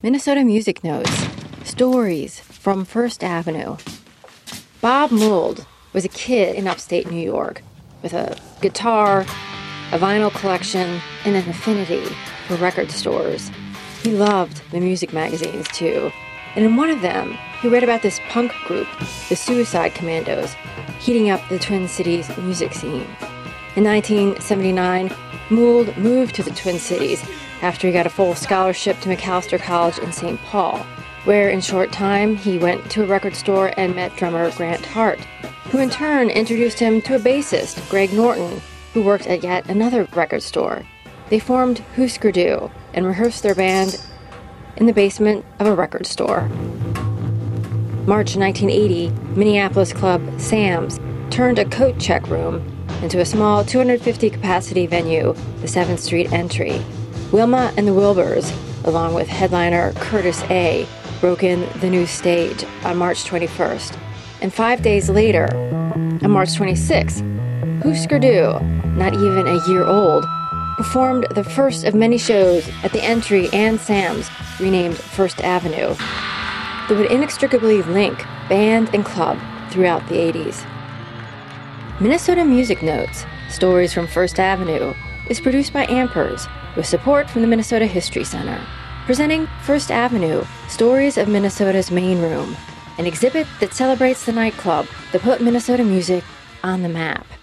Minnesota Music Notes, Stories from First Avenue. Bob Mould was a kid in upstate New York with a guitar, a vinyl collection, and an affinity for record stores. He loved the music magazines too, and in one of them, he read about this punk group, the Suicide Commandos, heating up the Twin Cities music scene. In 1979, Mould moved to the Twin Cities after he got a full scholarship to Macalester College in St. Paul, where in short time he went to a record store and met drummer Grant Hart, who in turn introduced him to a bassist, Greg Norton, who worked at yet another record store. They formed Husker Du and rehearsed their band in the basement of a record store. March 1980, Minneapolis club Sam's turned a coat check room into a small 250-capacity venue, the 7th Street Entry. Wilma and the Wilburs, along with headliner Curtis A., broke in the new stage on March 21st. And 5 days later, on March 26th, Husker Du, not even a year old, performed the first of many shows at the Entry and Sam's, renamed First Avenue, that would inextricably link band and club throughout the 80s. Minnesota Music Notes, Stories from First Avenue, is produced by Ampers, with support from the Minnesota History Center, presenting First Avenue, Stories of Minnesota's Main Room, an exhibit that celebrates the nightclub that put Minnesota music on the map.